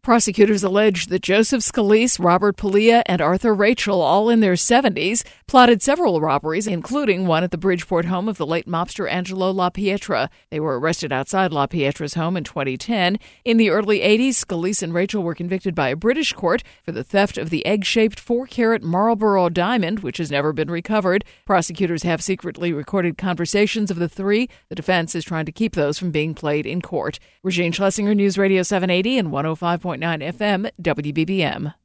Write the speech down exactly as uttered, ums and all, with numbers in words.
Prosecutors allege that Joseph Scalise, Robert Paglia, and Arthur Rachel, all in their seventies, plotted several robberies, including one at the Bridgeport home of the late mobster Angelo La Pietra. They were arrested outside La Pietra's home in twenty ten. In the early eighties, Scalise and Rachel were convicted by a British court for the theft of the egg-shaped four-carat Marlborough diamond, which has never been recovered. Prosecutors have secretly recorded conversations of the three. The defense is trying to keep those from being played in court. Regine Schlesinger, News Radio seven eighty and one oh five point nine F M, W B B M.